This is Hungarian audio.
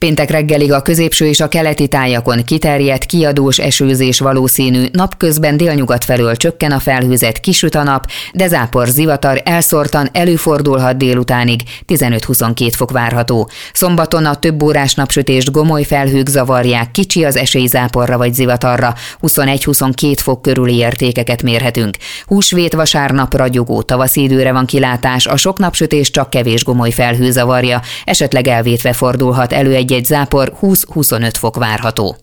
Péntek reggelig a középső és a keleti tájakon kiterjedt, kiadós esőzés valószínű, napközben délnyugat felől csökken a felhőzet, kisüt a nap, de zápor, zivatar elszórtan előfordulhat délutánig, 15-22 fok várható. Szombaton a több órás napsütést gomoly felhők zavarják, kicsi az esély záporra vagy zivatarra, 21-22 fok körüli értékeket mérhetünk. Húsvét vasárnap ragyogó tavaszi időre van kilátás, a sok napsütés csak kevés gomoly felhő zavarja, esetleg elvétve fordulhat elő egy zápor, 20-25 fok várható.